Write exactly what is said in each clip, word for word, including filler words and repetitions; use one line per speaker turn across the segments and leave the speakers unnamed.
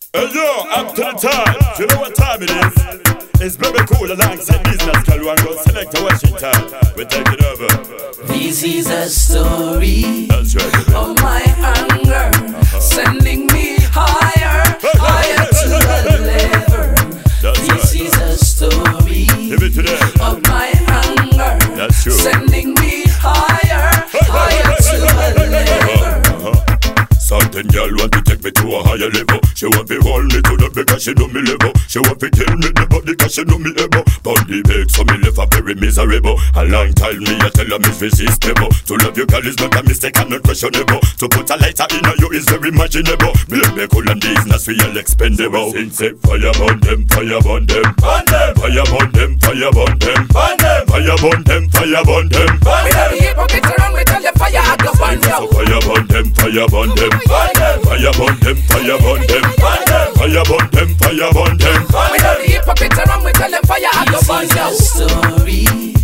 Hey yo, up to the time. You know what time it is? It's Baby Cool alongside Business Girl. One go select to Washington. We take it over.
This is a story.
That's right, baby.
Of my anger, uh-huh. Sending me higher, hey, higher hey, to hey, the hey, level. That's this right. Is a story.
Give it to them.
Of my anger,
that's true.
Sending me higher, hey, higher hey, to hey, the hey, level.
Uh-huh. Certain girl want to take me to a higher level. She want to hold me to the because she know me level. She want to kill me the body cause she know me able. Body big so me left her very miserable. A long time me I tell her me irresistible. To love you girl is not a mistake and not questionable. To put a lighter in her you is very imaginable. Baby cool and these not real expendable. Sing say fire burn them, fire burn them, burn them. Fire burn them, fire burn them, burn them. Fire burn them, fire burn them.
We know the hypocrites around we tell you fire I go burn you.
Fire burn them, fire burn them. Burn them, fire burn them, fire burn them, burn them, fire burn them, fire burn them.
We know the hypocrites around, we tell them fire I go burn you. This is a story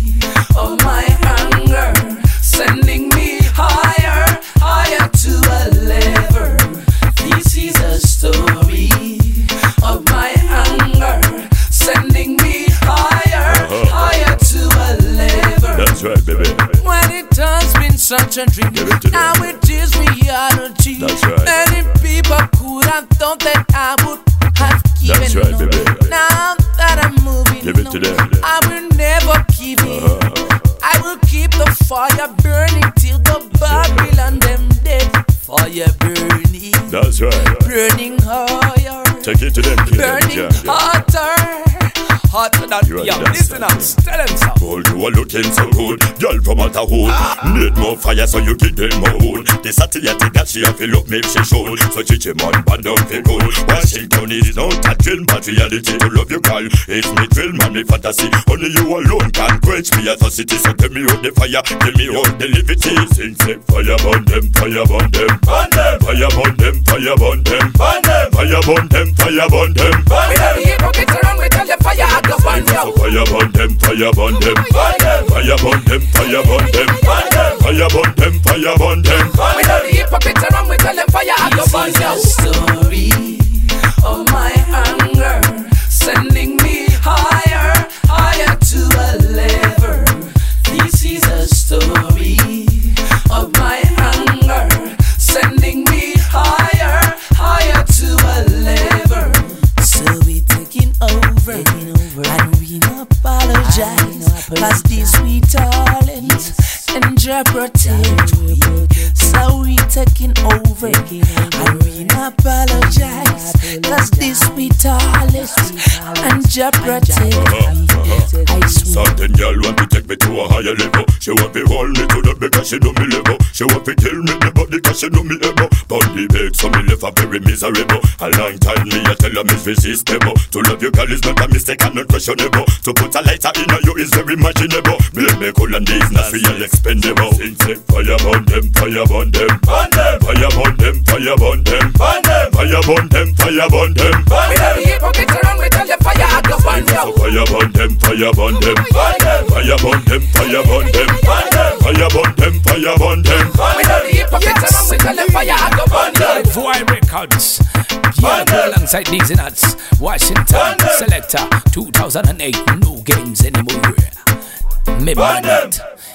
of my anger, sending me higher, higher to a level. This is a story of my anger, sending me higher, uh-huh. higher to a level.
That's right, baby.
When it has been such a dream, now it is reality.
That's right.
Many people could have thought that I would have given.
That's right, baby.
Now that I'm moving,
give it to them.
I will never give in.
Uh-huh.
I will keep the fire burning till the Babylon them dead. Fire burning.
That's right.
Burning higher.
Take it to them, kill
burning
them, yeah,
hotter. Hotter than
yo,
listen up, tell them so.
Boy, you are looking so good, girl from out of hood. Ah. Need more fire so you give them more wood. The satiety that she have feel up, maybe she should. So chichi man, band down feel good. Washington is not a drill, but reality to love you, girl. It's me drill, man, me fantasy. Only you alone can quench me atrocity. So tell me out the fire, tell me out the liberty. Sing, say, fire burn them, fire burn them, burn them. Fire burn them, fire burn them, burn them. Fire burn them, fire burn them.
We know the hypocrites around, we tell the fire I go burn you.
So fire burn them, fire burn them, burn them. Fire burn them, fire burn them, burn them. Fire burn them, fire burn them.
We know the hypocrites around, we tell them fire I go burn you. This is a story of my anger, sending me higher, higher to a level. This is a story of my anger, sending me higher, higher to a level. So we taking over, taking over. And we no apologize, cause this we talent and Jah protect we. So we taking over, and we no apologize, cause this we talent and Jah protect we. I swear.
Certain girl want to take me to a higher level. She want to hold me to the because she know me level. She want to kill me the body cause she know me able. Body big so me left her very miserable. A long time me I tell her me irresistible. To love you girl is not a mistake and not questionable. To put a lighter in her you is very imaginable. Baby cool and these not real expendable. Sing say fire burn them, fire burn them, burn them. Fire burn them, fire burn them, burn them. Fire burn them, fire burn them.
We know the hypocrites around, we tell the fire I go burn you.
So fire burn them, fire burn them, burn them. Fire burn them, fire burn them, burn them. Fire burn them, fire burn them.
We know the hypocrites around, we tell the fire I go burn you.
Voy Records, yeah, alongside these nuts. Washington Selector, two thousand eight, no games anymore. Me burn it.